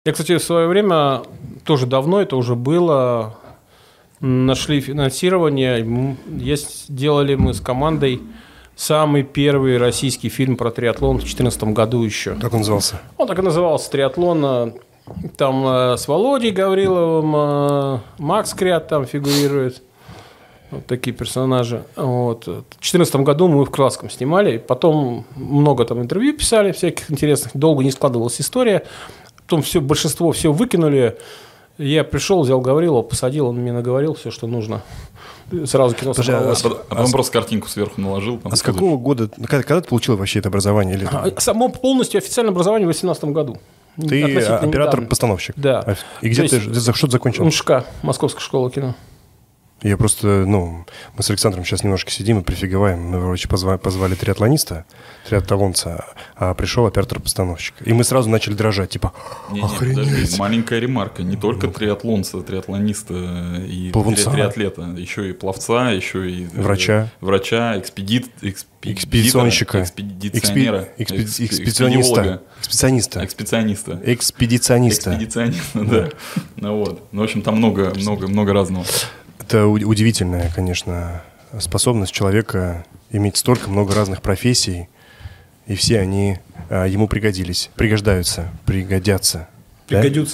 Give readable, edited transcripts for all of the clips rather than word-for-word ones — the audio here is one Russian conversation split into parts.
Я, кстати, в свое время, тоже давно это уже было, нашли финансирование. Делали мы с командой самый первый российский фильм про триатлон в 2014 году еще. Как он назывался? Он так и назывался «Триатлон». Там с Володей Гавриловым Макс Крят там фигурирует. Вот такие персонажи. Вот. В 2014 году мы в Красском снимали. Потом много там интервью писали, всяких интересных. Долго не складывалась история. Потом большинство все выкинули. Я пришел, взял Гаврилова, посадил, он мне наговорил все, что нужно. Сразу кино собралось. А потом просто картинку сверху наложил. Там, с какого года? Когда ты получил вообще это образование? Или... Само полностью официальное образование в 2018 году. Ты оператор-постановщик? Да. И где ты что ты закончил? МШК, Московская школа кино. Я просто, мы с Александром сейчас немножко сидим и прифиговаем. Мы, короче, позвали триатлониста, триатлонца, а пришел оператор-постановщик. И мы сразу начали дрожать, типа, охренеть. Подожди, маленькая ремарка. Не только триатлонца, триатлониста и триатлета. Еще и пловца, еще и... Врача, экспедиционщика. Экспедиционера. Экспедициониста. Экспедициониста, да. Ну, в общем, там много разного. Это удивительная, конечно, способность человека иметь столько много разных профессий, и все они ему пригодятся. Пригодятся.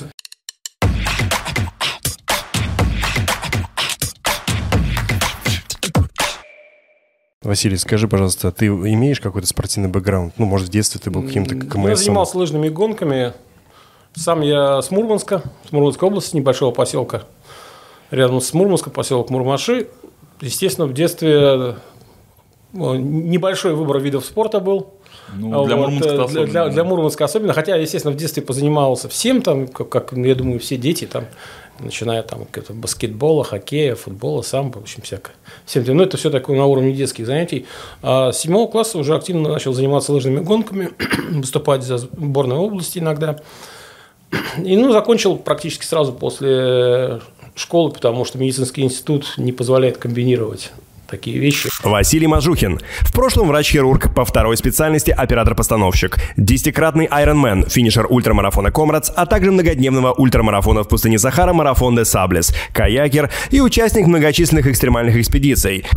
Василий, скажи, пожалуйста, ты имеешь какой-то спортивный бэкграунд? Может, в детстве ты был каким-то КМСом? Я занимался лыжными гонками. Сам я с Мурманской области, небольшого поселка. Рядом с Мурманском, поселок Мурмаши. Естественно, в детстве небольшой выбор видов спорта был. Для Мурманска особенно. Для Мурманска особенно. Хотя, естественно, в детстве позанимался всем, там, как я думаю, все дети, там, начиная там, от баскетбола, хоккея, футбола, самбо, в общем, всякое. Но это все такое на уровне детских занятий. А с 7 класса уже активно начал заниматься лыжными гонками, выступать за сборную области иногда. И закончил практически сразу после школы, потому что медицинский институт не позволяет комбинировать такие вещи. Василий Мажухин. В прошлом врач-хирург, по второй специальности оператор-постановщик. 10-кратный Ironman, финишер ультрамарафона Комрадс, а также многодневного ультрамарафона в пустыне Сахара, марафон де Саблес, каякер и участник многочисленных экстремальных экспедиций.